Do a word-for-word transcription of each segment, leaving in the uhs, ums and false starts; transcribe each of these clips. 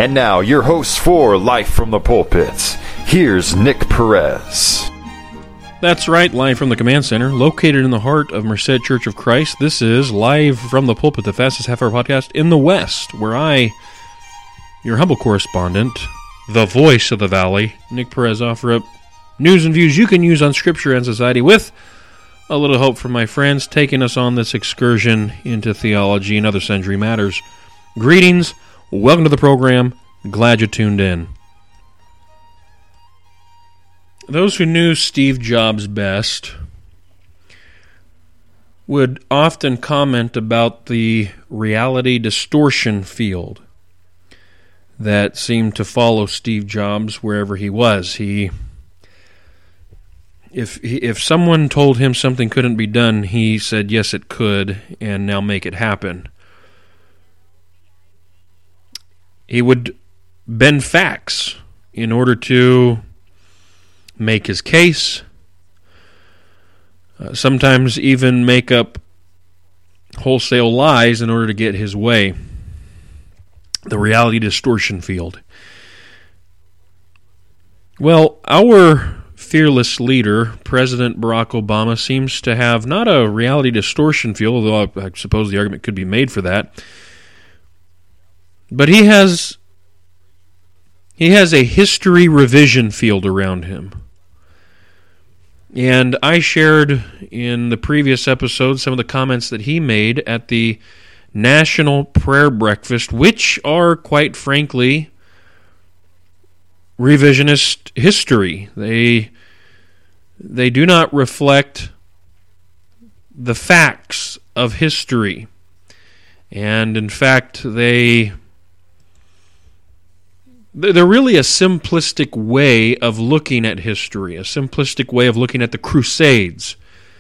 And now, your host for Life from the Pulpit. Here's Nick Perez. That's right, live from the Command Center, located in the heart of Merced Church of Christ. This is Live from the Pulpit, the fastest half-hour podcast in the West, where I, your humble correspondent, the voice of the Valley, Nick Perez, offer up news and views you can use on Scripture and society with a little hope from my friends taking us on this excursion into theology and other sundry matters. Greetings. Welcome to the program. Glad you tuned in. Those who knew Steve Jobs best would often comment about the reality distortion field that seemed to follow Steve Jobs wherever he was. He, if if someone told him something couldn't be done, he said, yes, it could, and now make it happen. He would bend facts in order to make his case, uh, sometimes even make up wholesale lies in order to get his way. The reality distortion field. Well, our fearless leader, President Barack Obama, seems to have not a reality distortion field, although I, I suppose the argument could be made for that. But he has he has a history revision field around him. And I shared in the previous episode some of the comments that he made at the National Prayer Breakfast, which are, quite frankly, revisionist history. They they do not reflect the facts of history. And in fact, they They're really a simplistic way of looking at history, a simplistic way of looking at the Crusades.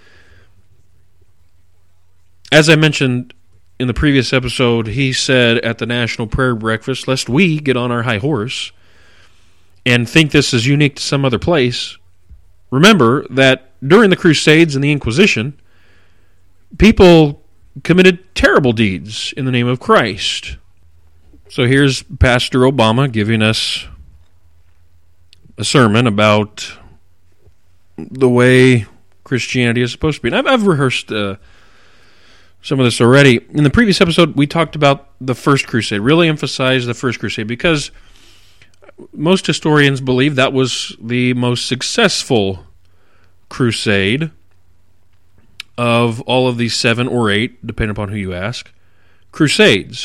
As I mentioned in the previous episode, he said at the National Prayer Breakfast, lest we get on our high horse and think this is unique to some other place, remember that during the Crusades and the Inquisition, people committed terrible deeds in the name of Christ. So here's Pastor Obama giving us a sermon about the way Christianity is supposed to be. And I've, I've rehearsed uh, some of this already. In the previous episode, we talked about the First Crusade, really emphasized the First Crusade, because most historians believe that was the most successful crusade of all of these seven or eight, depending upon who you ask, crusades.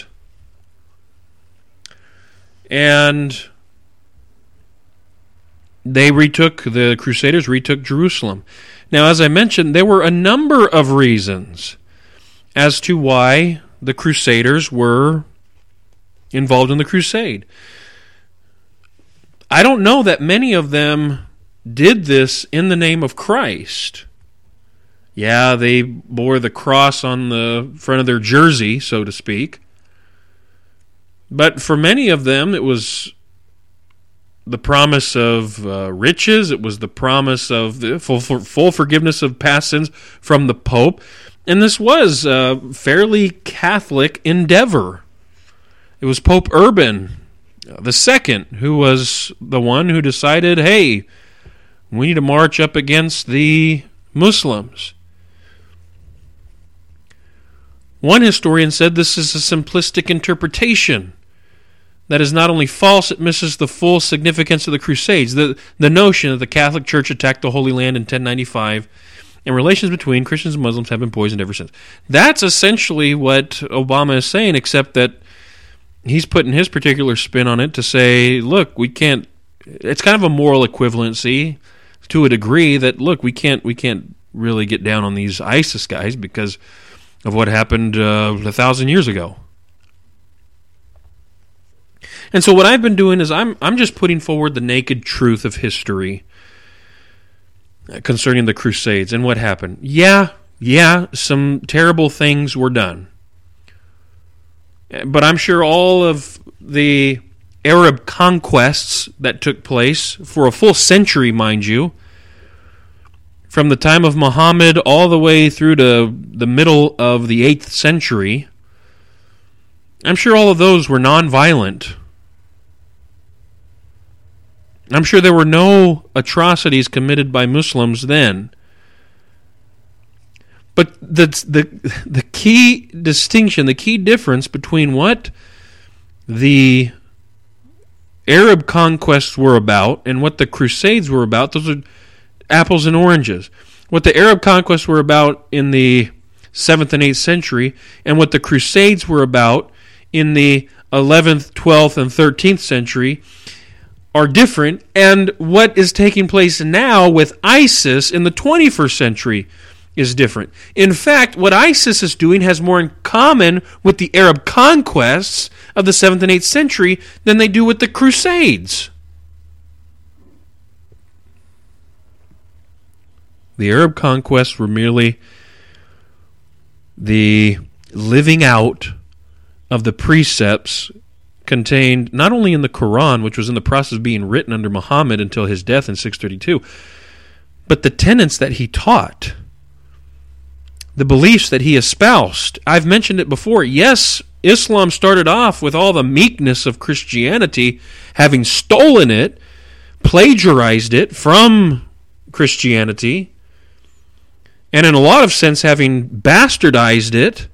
And they retook, the Crusaders retook Jerusalem. Now, as I mentioned, there were a number of reasons as to why the Crusaders were involved in the crusade. I don't know that many of them did this in the name of Christ. Yeah, they bore the cross on the front of their jersey, so to speak. But for many of them, it was the promise of uh, riches. It was the promise of the full, full forgiveness of past sins from the Pope. And this was a fairly Catholic endeavor. It was Pope Urban the Second who was the one who decided, hey, we need to march up against the Muslims. One historian said this is a simplistic interpretation that is not only false, it misses the full significance of the Crusades. The, the notion that the Catholic Church attacked the Holy Land in ten ninety-five and relations between Christians and Muslims have been poisoned ever since. That's essentially what Obama is saying, except that he's putting his particular spin on it to say, look, we can't, it's kind of a moral equivalency to a degree that, look, we can't, we can't really get down on these ISIS guys because of what happened uh, a thousand years ago. And so what I've been doing is I'm I'm just putting forward the naked truth of history concerning the Crusades and what happened. Yeah, yeah, some terrible things were done. But I'm sure all of the Arab conquests that took place for a full century, mind you, from the time of Muhammad all the way through to the middle of the eighth century, I'm sure all of those were nonviolent. I'm sure there were no atrocities committed by Muslims then. But the, the, the key distinction, the key difference between what the Arab conquests were about and what the Crusades were about, those are apples and oranges. What the Arab conquests were about in the seventh and eighth century and what the Crusades were about in the eleventh, twelfth, and thirteenth century are different, and what is taking place now with ISIS in the twenty-first century is different. In fact, what ISIS is doing has more in common with the Arab conquests of the seventh and eighth century than they do with the Crusades. The Arab conquests were merely the living out of the precepts contained not only in the Quran, which was in the process of being written under Muhammad until his death in six thirty-two, but the tenets that he taught, the beliefs that he espoused. I've mentioned it before. Yes, Islam started off with all the meekness of Christianity, having stolen it, plagiarized it from Christianity, and in a lot of sense having bastardized it.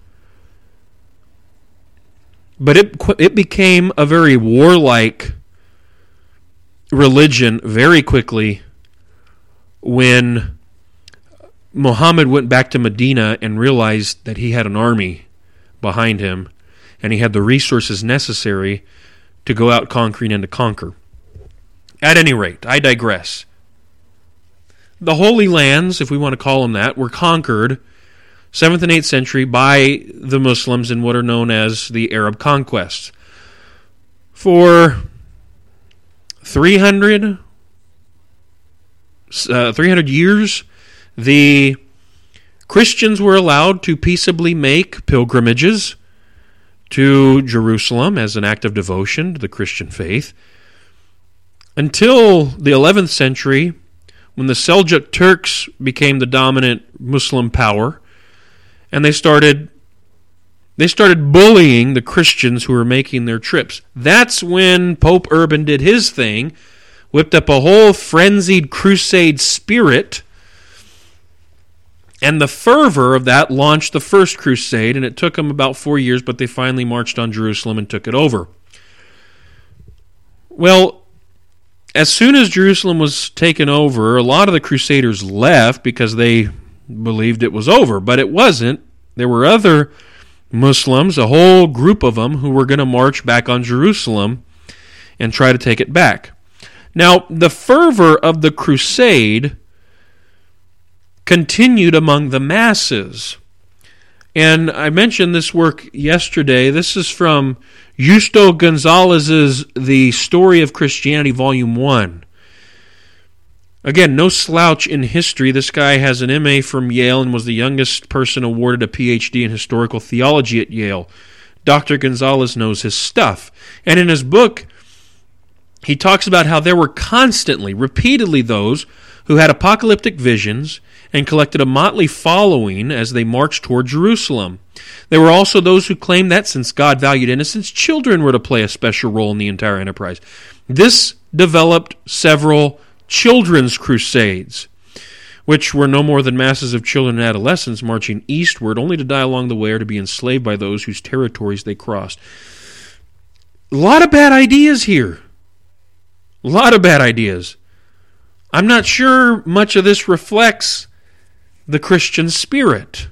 But it it became a very warlike religion very quickly when Muhammad went back to Medina and realized that he had an army behind him and he had the resources necessary to go out conquering and to conquer. At any rate, I digress. The Holy Lands, if we want to call them that, were conquered seventh and eighth century by the Muslims in what are known as the Arab conquests. For three hundred, uh, three hundred years, the Christians were allowed to peaceably make pilgrimages to Jerusalem as an act of devotion to the Christian faith until the eleventh century, when the Seljuk Turks became the dominant Muslim power. And they started they started bullying the Christians who were making their trips. That's when Pope Urban did his thing, whipped up a whole frenzied crusade spirit, and the fervor of that launched the first crusade, and it took them about four years, but they finally marched on Jerusalem and took it over. Well, as soon as Jerusalem was taken over, a lot of the crusaders left because they believed it was over, but it wasn't. There were other Muslims, a whole group of them, who were going to march back on Jerusalem and try to take it back. Now, the fervor of the crusade continued among the masses. And I mentioned this work yesterday. This is from Justo Gonzalez's The Story of Christianity, Volume one. Again, no slouch in history. This guy has an M A from Yale and was the youngest person awarded a P H D in historical theology at Yale. Doctor Gonzalez knows his stuff. And in his book, he talks about how there were constantly, repeatedly those who had apocalyptic visions and collected a motley following as they marched toward Jerusalem. There were also those who claimed that since God valued innocence, children were to play a special role in the entire enterprise. This developed several children's crusades, which were no more than masses of children and adolescents marching eastward, only to die along the way or to be enslaved by those whose territories they crossed. A lot of bad ideas here. A lot of bad ideas. I'm not sure much of this reflects the Christian spirit.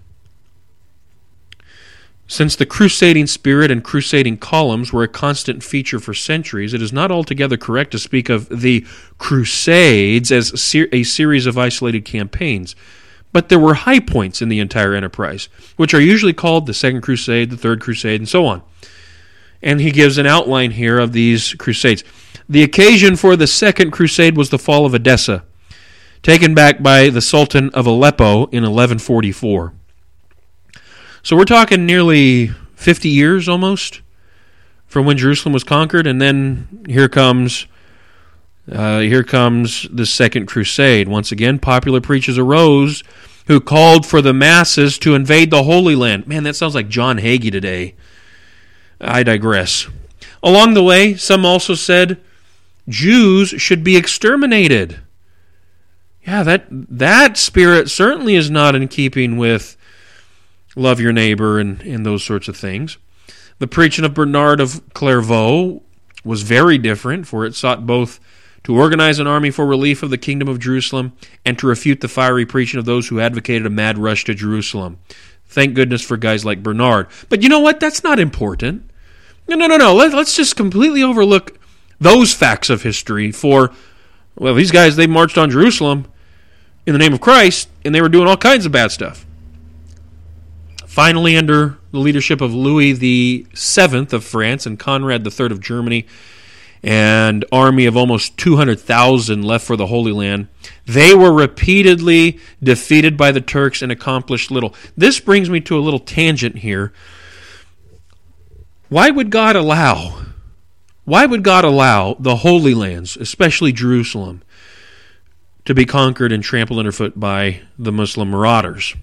Since the crusading spirit and crusading columns were a constant feature for centuries, it is not altogether correct to speak of the Crusades as a, ser- a series of isolated campaigns. But there were high points in the entire enterprise, which are usually called the Second Crusade, the Third Crusade, and so on. And he gives an outline here of these crusades. The occasion for the Second Crusade was the fall of Edessa, taken back by the Sultan of Aleppo in eleven forty-four. So we're talking nearly fifty years almost from when Jerusalem was conquered, and then here comes uh, here comes the Second Crusade. Once again, popular preachers arose who called for the masses to invade the Holy Land. Man, that sounds like John Hagee today. I digress. Along the way, some also said Jews should be exterminated. Yeah, that that spirit certainly is not in keeping with love your neighbor and, and those sorts of things. The preaching of Bernard of Clairvaux was very different, for it sought both to organize an army for relief of the kingdom of Jerusalem and to refute the fiery preaching of those who advocated a mad rush to Jerusalem. Thank goodness for guys like Bernard. But you know what? That's not important. No, no, no, no. Let, let's just completely overlook those facts of history for, well, these guys, they marched on Jerusalem in the name of Christ, and they were doing all kinds of bad stuff. Finally, under the leadership of Louis the Seventh of France and Conrad the Third of Germany, and army of almost two hundred thousand left for the Holy Land, they were repeatedly defeated by the Turks and accomplished little. This brings me to a little tangent here. Why would God allow, why would God allow the Holy Lands, especially Jerusalem, to be conquered and trampled underfoot by the Muslim marauders?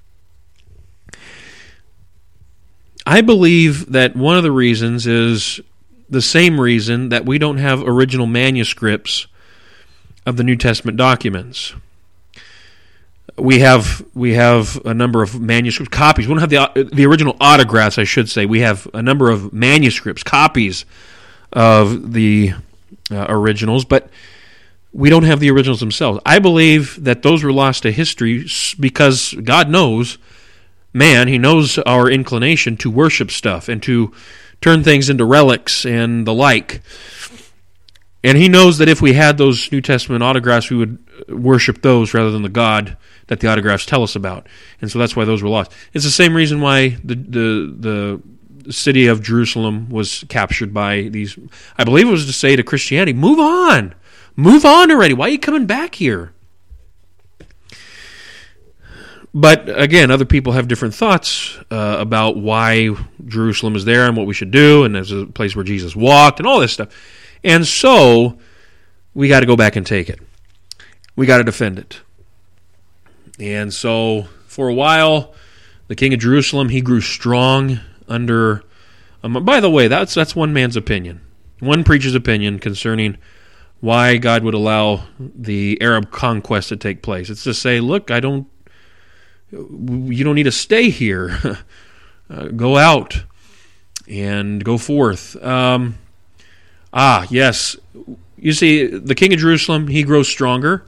I believe that one of the reasons is the same reason that we don't have original manuscripts of the New Testament documents. We have we have a number of manuscript copies. We don't have the the original autographs, I should say. We have a number of manuscripts, copies of the uh, originals, but we don't have the originals themselves. I believe that those were lost to history because God knows, man, He knows our inclination to worship stuff and to turn things into relics and the like. And He knows that if we had those New Testament autographs, we would worship those rather than the God that the autographs tell us about. And so that's why those were lost. It's the same reason why the the, the city of Jerusalem was captured by these. I believe it was to say to Christianity, move on. Move on already. Why are you coming back here? But again, other people have different thoughts uh, about why Jerusalem is there and what we should do, and there's a place where Jesus walked and all this stuff. And so we got to go back and take it. We got to defend it. And so for a while, the king of Jerusalem, he grew strong under... Um, by the way, that's that's one man's opinion. One preacher's opinion concerning why God would allow the Arab conquest to take place. It's to say, look, I don't... You don't need to stay here. uh, go out and go forth. Um, ah, yes. You see, the king of Jerusalem, he grows stronger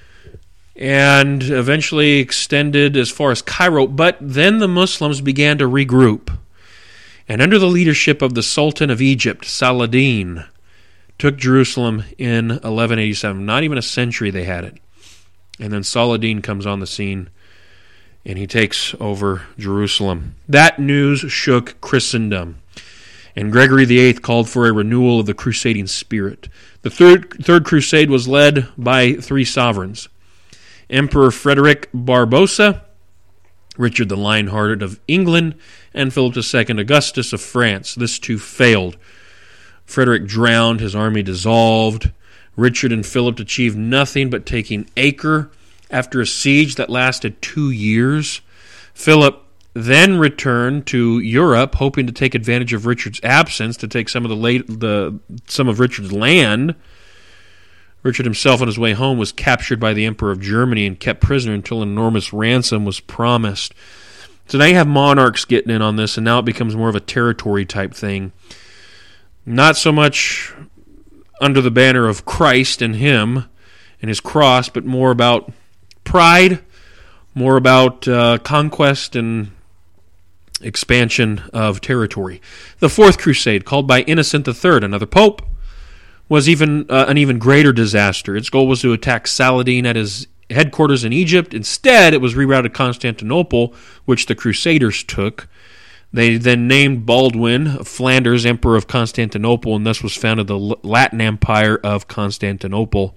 and eventually extended as far as Cairo. But then the Muslims began to regroup. And under the leadership of the Sultan of Egypt, Saladin, took Jerusalem in eleven eighty-seven. Not even a century they had it. And then Saladin comes on the scene, and he takes over Jerusalem. That news shook Christendom, and Gregory the Eighth called for a renewal of the crusading spirit. The third, third crusade was led by three sovereigns: Emperor Frederick Barbarossa, Richard the Lion-Hearted of England, and Philip the Second Augustus of France. This too failed. Frederick drowned, his army dissolved. Richard and Philip achieved nothing but taking Acre after a siege that lasted two years. Philip then returned to Europe, hoping to take advantage of Richard's absence to take some of the late, the some of Richard's land. Richard himself, on his way home, was captured by the Emperor of Germany and kept prisoner until an enormous ransom was promised. So now you have monarchs getting in on this, and now it becomes more of a territory type thing. Not so much under the banner of Christ and Him and His cross, but more about pride, more about uh, conquest and expansion of territory. The Fourth Crusade, called by Innocent the Third, another pope, was even uh, an even greater disaster. Its goal was to attack Saladin at his headquarters in Egypt. Instead, it was rerouted to Constantinople, which the Crusaders took. They then named Baldwin of Flanders Emperor of Constantinople, and thus was founded the Latin Empire of Constantinople,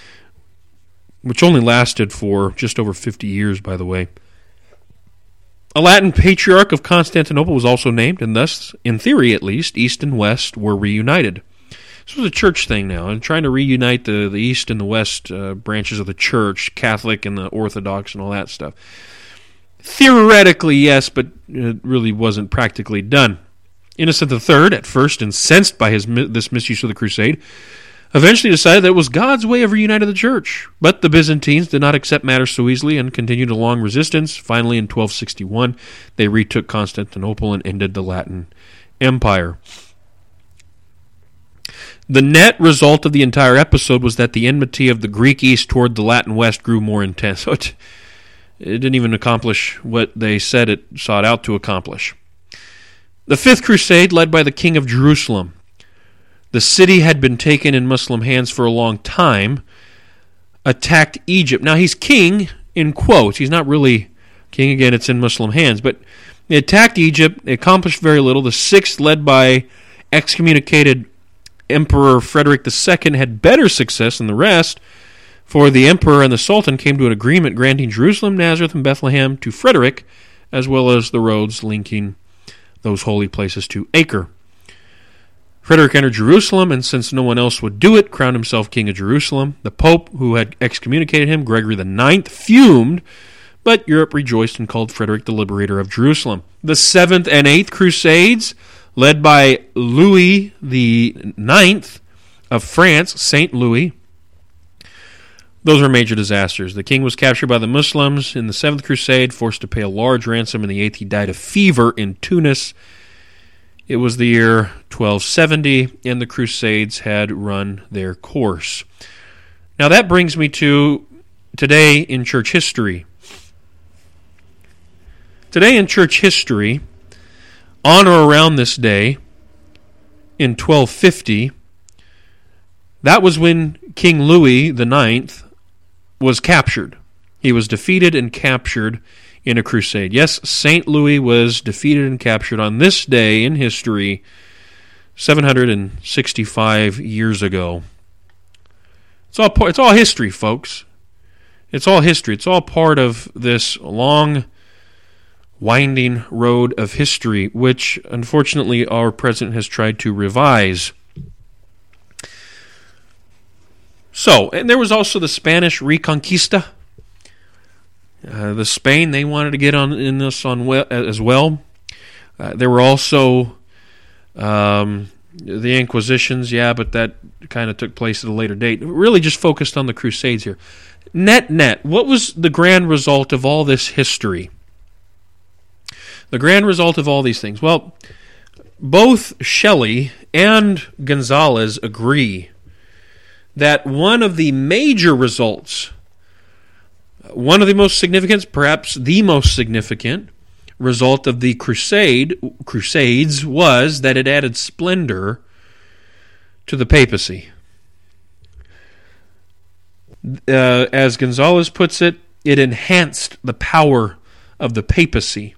which only lasted for just over fifty years, by the way. A Latin Patriarch of Constantinople was also named, and thus, in theory at least, East and West were reunited. This was a church thing now, and trying to reunite the, the East and the West uh, branches of the church, Catholic and the Orthodox and all that stuff. Theoretically, yes, but it really wasn't practically done. Innocent the Third, at first incensed by his this misuse of the crusade, eventually decided that it was God's way of reuniting the church. But the Byzantines did not accept matters so easily and continued a long resistance. Finally, in twelve sixty-one, they retook Constantinople and ended the Latin Empire. The net result of the entire episode was that the enmity of the Greek East toward the Latin West grew more intense. So it, it didn't even accomplish what they said it sought out to accomplish. The Fifth Crusade, led by the King of Jerusalem. The city had been taken in Muslim hands for a long time, attacked Egypt. Now, he's king, in quotes. He's not really king. Again, it's in Muslim hands. But they attacked Egypt. They accomplished very little. The Sixth, led by excommunicated Emperor Frederick the Second, had better success than the rest, for the emperor and the sultan came to an agreement granting Jerusalem, Nazareth, and Bethlehem to Frederick, as well as the roads linking those holy places to Acre. Frederick entered Jerusalem, and since no one else would do it, crowned himself king of Jerusalem. The pope, who had excommunicated him, Gregory the Ninth, fumed, but Europe rejoiced and called Frederick the liberator of Jerusalem. The Seventh and Eighth Crusades, led by Louis the Ninth of France, Saint Louis, those were major disasters. The king was captured by the Muslims in the Seventh Crusade, forced to pay a large ransom. In the Eighth, he died of fever in Tunis. It was the year twelve seventy, and the Crusades had run their course. Now that brings me to today in church history. Today in church history, on or around this day, in twelve fifty, that was when King Louis the Ninth was captured. He was defeated and captured in a crusade. Yes, Saint Louis was defeated and captured on this day in history, seven hundred sixty-five years ago. It's all it's all history, folks. It's all history. It's all part of this long, winding road of history, which unfortunately our president has tried to revise. So, and there was also the Spanish Reconquista. Uh, the Spain, they wanted to get on in this on well, as well. Uh, there were also um, the Inquisitions, yeah, but that kind of took place at a later date. Really just focused on the Crusades here. Net, net, what was the grand result of all this history? The grand result of all these things? Well, both Shelley and Gonzalez agree that one of the major results, one of the most significant, perhaps the most significant result of the crusade, Crusades was that it added splendor to the papacy. Uh, as Gonzalez puts it, it enhanced the power of the papacy.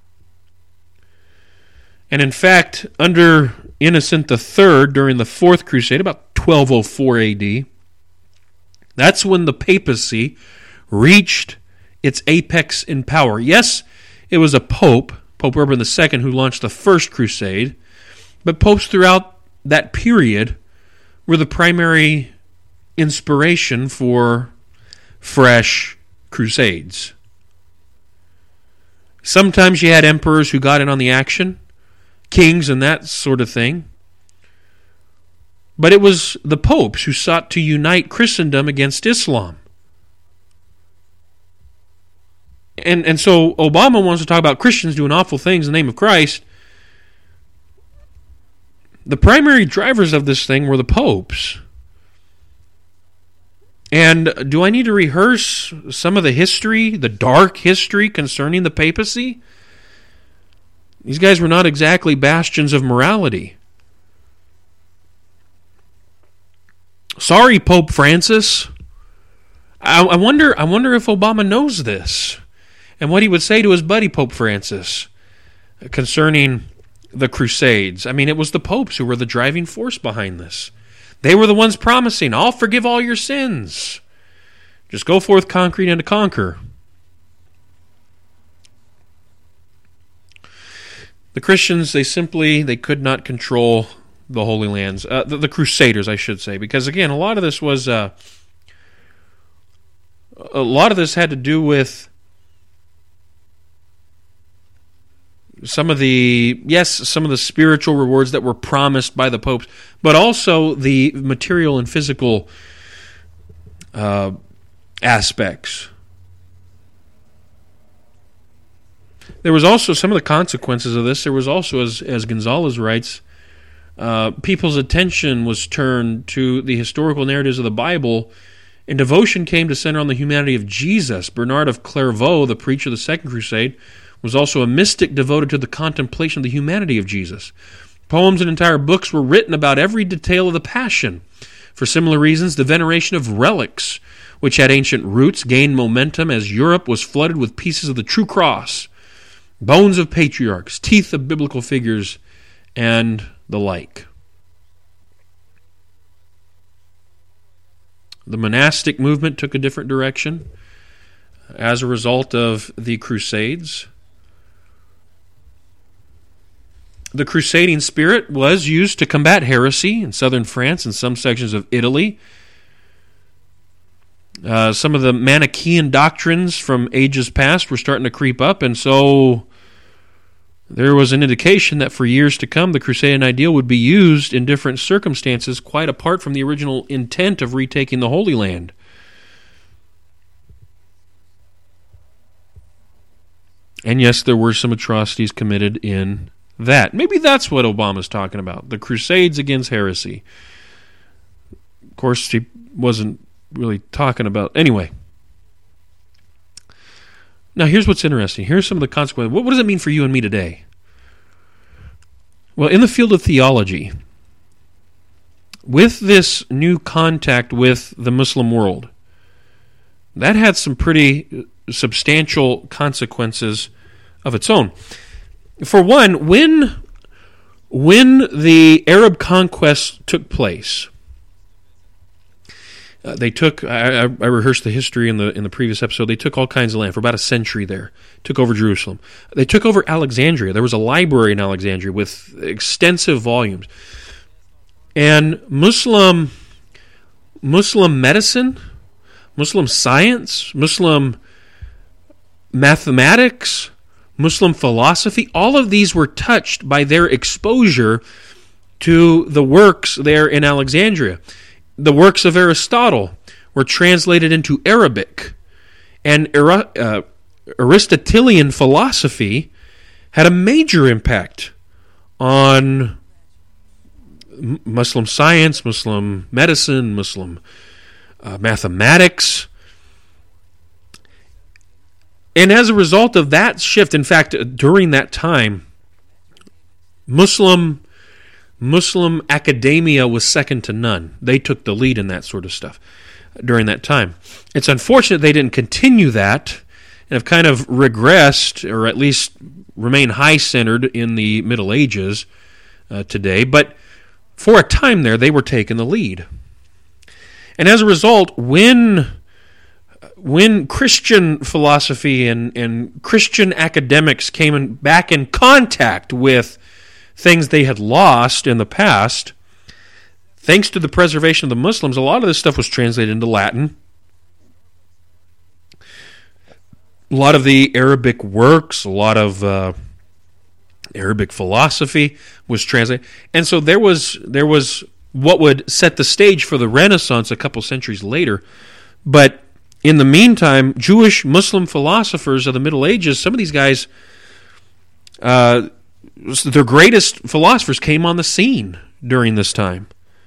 And in fact, under Innocent the Third, during the Fourth Crusade, about twelve oh four A D, that's when the papacy reached its apex in power. Yes, it was a pope, Pope Urban the Second, who launched the First Crusade, but popes throughout that period were the primary inspiration for fresh crusades. Sometimes you had emperors who got in on the action, kings and that sort of thing. But it was the popes who sought to unite Christendom against Islam. And and so Obama wants to talk about Christians doing awful things in the name of Christ. The primary drivers of this thing were the popes. And do I need to rehearse some of the history, the dark history concerning the papacy? These guys were not exactly bastions of morality. Sorry, Pope Francis. I, I wonder I wonder if Obama knows this and what he would say to his buddy Pope Francis concerning the Crusades. I mean, it was the popes who were the driving force behind this. They were the ones promising, I'll forgive all your sins. Just go forth concrete and to conquer. The Christians, they simply, they could not control the Holy Lands. Uh, the, the Crusaders, I should say. Because, again, a lot of this was, uh, a lot of this had to do with some of the, yes, some of the spiritual rewards that were promised by the popes, but also the material and physical uh, aspects. There was also some of the consequences of this. There was also, as, as Gonzalez writes, uh, people's attention was turned to the historical narratives of the Bible, and devotion came to center on the humanity of Jesus. Bernard of Clairvaux, the preacher of the Second Crusade, was also a mystic devoted to the contemplation of the humanity of Jesus. Poems and entire books were written about every detail of the Passion. For similar reasons, the veneration of relics, which had ancient roots, gained momentum as Europe was flooded with pieces of the true cross, bones of patriarchs, teeth of biblical figures, and the like. The monastic movement took a different direction as a result of the Crusades. The crusading spirit was used to combat heresy in southern France and some sections of Italy. Uh, some of the Manichaean doctrines from ages past were starting to creep up, and so there was an indication that for years to come the Crusadan ideal would be used in different circumstances quite apart from the original intent of retaking the Holy Land. And yes, there were some atrocities committed in that. Maybe that's what Obama's talking about, the Crusades against heresy. Of course, he wasn't really talking about... Anyway. Now, here's what's interesting. Here's some of the consequences. What, what does it mean for you and me today? Well, in the field of theology, with this new contact with the Muslim world, that had some pretty substantial consequences of its own. For one, when, when the Arab conquest took place, Uh, they took, I, I rehearsed the history in the in the previous episode, they took all kinds of land for about a century there, took over Jerusalem. They took over Alexandria. There was a library in Alexandria with extensive volumes. And Muslim, Muslim medicine, Muslim science, Muslim mathematics, Muslim philosophy, all of these were touched by their exposure to the works there in Alexandria. The works of Aristotle were translated into Arabic, and uh, Aristotelian philosophy had a major impact on Muslim science, Muslim medicine, Muslim uh, mathematics. And as a result of that shift, in fact, during that time, Muslim Muslim academia was second to none. They took the lead in that sort of stuff during that time. It's unfortunate they didn't continue that and have kind of regressed, or at least remain high-centered in the Middle Ages uh, today. But for a time there, they were taking the lead. And as a result, when when Christian philosophy and, and Christian academics came in, back in contact with things they had lost in the past, thanks to the preservation of the Muslims, a lot of this stuff was translated into Latin. A lot of the Arabic works, a lot of uh, Arabic philosophy was translated. And so there was there was what would set the stage for the Renaissance a couple centuries later. But in the meantime, Jewish Muslim philosophers of the Middle Ages, some of these guys... Uh, their greatest philosophers came on the scene during this time.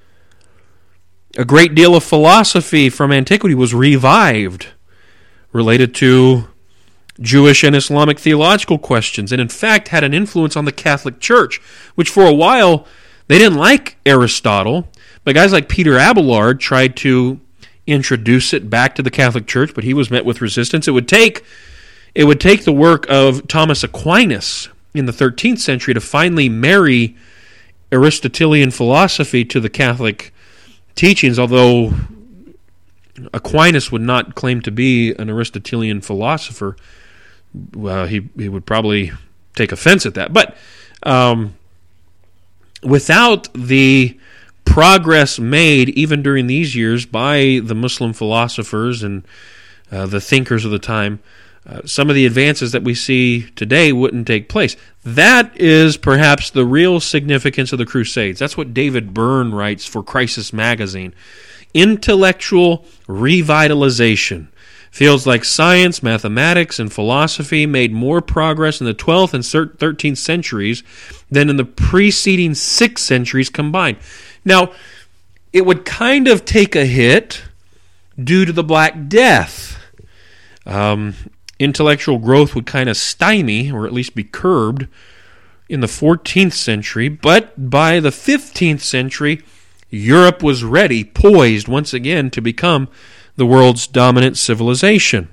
A great deal of philosophy from antiquity was revived related to Jewish and Islamic theological questions, and in fact had an influence on the Catholic Church, which for a while they didn't like Aristotle, but guys like Peter Abelard tried to introduce it back to the Catholic Church, but he was met with resistance. It would take, it would take the work of Thomas Aquinas in the thirteenth century to finally marry Aristotelian philosophy to the Catholic teachings, although Aquinas would not claim to be an Aristotelian philosopher. Well, he, he would probably take offense at that. But um, without the progress made, even during these years, by the Muslim philosophers and uh, the thinkers of the time, uh, some of the advances that we see today wouldn't take place. That is perhaps the real significance of the Crusades. That's what David Byrne writes for Crisis Magazine. Intellectual revitalization. Fields like science, mathematics, and philosophy made more progress in the twelfth and thirteenth centuries than in the preceding six centuries combined. Now, it would kind of take a hit due to the Black Death. Um, intellectual growth would kind of stymie, or at least be curbed, in the fourteenth century, but by the fifteenth century, Europe was ready, poised once again to become the world's dominant civilization.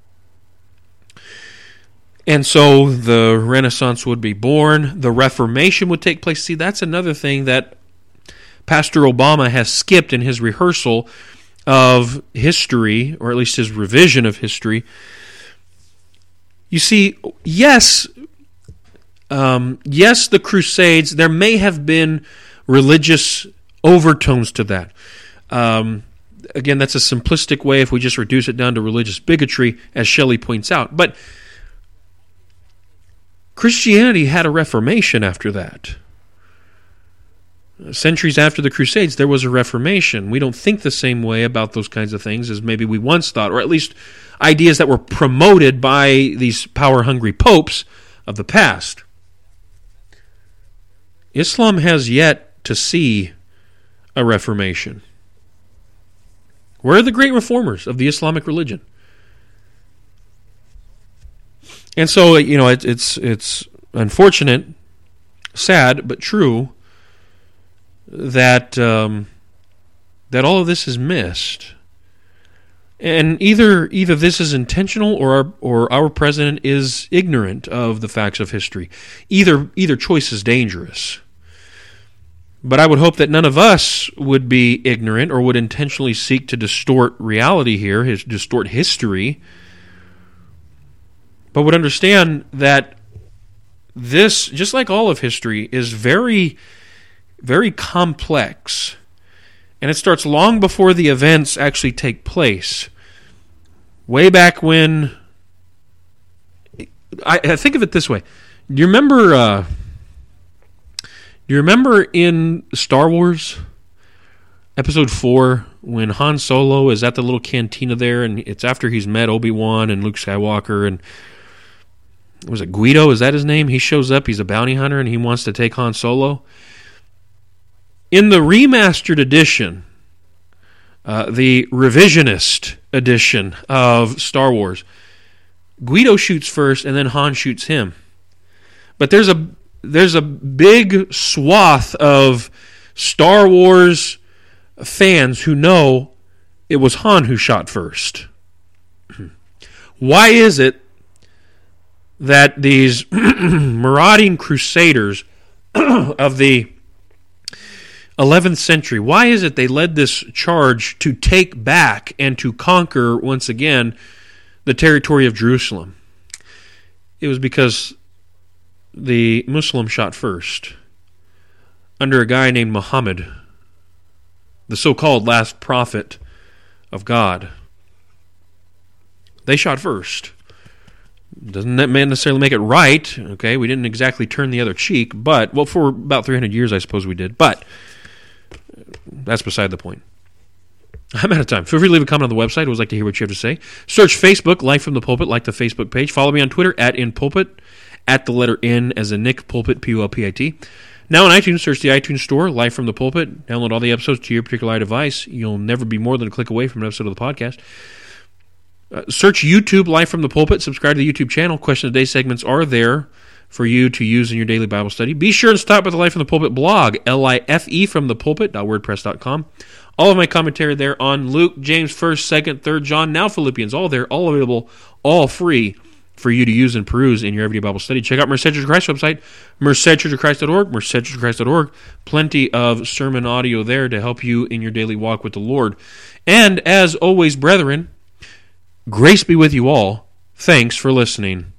And so the Renaissance would be born, the Reformation would take place. See, that's another thing that Pastor Obama has skipped in his rehearsal of history, or at least his revision of history. You see, yes, um, yes, the Crusades, there may have been religious overtones to that. Um, again, that's a simplistic way if we just reduce it down to religious bigotry, as Shelley points out. But Christianity had a Reformation after that. Centuries after the Crusades, there was a Reformation. We don't think the same way about those kinds of things as maybe we once thought, or at least ideas that were promoted by these power-hungry popes of the past. Islam has yet to see a Reformation. Where are the great reformers of the Islamic religion? And so, you know, it, it's it's unfortunate, sad, but true that um, that all of this is missed. And either either this is intentional, or our, or our president is ignorant of the facts of history. Either either choice is dangerous. But I would hope that none of us would be ignorant or would intentionally seek to distort reality here, his, distort history, but would understand that this, just like all of history, is very, very complex. And it starts long before the events actually take place. Way back when, I, I think of it this way. Do you remember... Uh, Do you remember in Star Wars, Episode four, when Han Solo is at the little cantina there, and it's after he's met Obi-Wan and Luke Skywalker, and was it Guido? Is that his name? He shows up, he's a bounty hunter, and he wants to take Han Solo. In the remastered edition, uh, the revisionist edition of Star Wars, Guido shoots first, and then Han shoots him. But there's a There's a big swath of Star Wars fans who know it was Han who shot first. Why is it that these marauding crusaders of the eleventh century, why is it they led this charge to take back and to conquer once again the territory of Jerusalem? It was because the Muslim shot first, under a guy named Muhammad, the so-called last prophet of God. They shot first. Doesn't that necessarily make it right? Okay, we didn't exactly turn the other cheek, but, well, for about three hundred years, I suppose we did, but that's beside the point. I'm out of time. Feel free to leave a comment on the website. I always like to hear what you have to say. Search Facebook, Life from the Pulpit, like the Facebook page. Follow me on Twitter, at InPulpit, at the letter N as in Nick Pulpit, P U L P I T. Now on iTunes, search the iTunes Store, Life from the Pulpit. Download all the episodes to your particular device. You'll never be more than a click away from an episode of the podcast. Uh, search YouTube, Life from the Pulpit. Subscribe to the YouTube channel. Question of the Day segments are there for you to use in your daily Bible study. Be sure to stop by the Life from the Pulpit blog, L I F E from the pulpit dot wordpress dot com. All of my commentary there on Luke, James, first, second, third John, now Philippians, all there, all available, all free for you to use and peruse in your everyday Bible study. Check out Merced Church of Christ website, merced church of christ dot org, merced church of christ dot org. Plenty of sermon audio there to help you in your daily walk with the Lord. And as always, brethren, grace be with you all. Thanks for listening.